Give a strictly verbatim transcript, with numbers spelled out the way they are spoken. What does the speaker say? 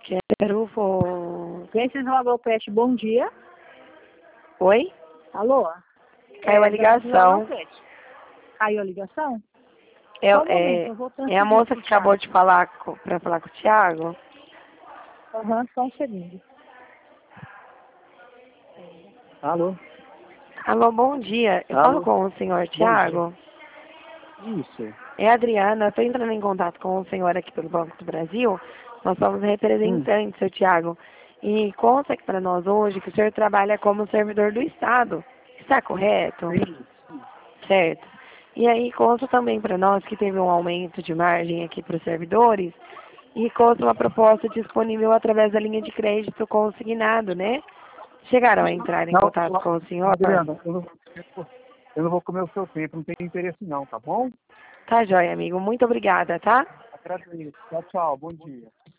Quero for... Agências Logopet, bom dia. Oi? Alô? Caiu é, a ligação. Caiu a ligação? É, Só um momento, é, eu vou é a transferir moça pro que acabou Thiago. de falar para falar com o Thiago? Aham, só um segundo. Alô? Alô, bom dia. Eu falo Alô? com o senhor Bom dia. Thiago. Isso. É a Adriana. Estou entrando em contato com o senhor aqui pelo Banco do Brasil. Nós somos Hum. representantes, seu Thiago. E conta aqui para nós hoje que o senhor trabalha como servidor do Estado. Está correto? Sim. Certo. E aí conta também para nós que teve um aumento de margem aqui para os servidores e conta uma proposta disponível através da linha de crédito consignado, né? Chegaram a entrar em Não, contato com o senhor? Adriana, eu não, eu não vou comer o seu tempo, não tenho interesse não, tá bom? Tá joia, amigo. Muito obrigada, tá? Agradeço. Tchau, tchau. Bom dia.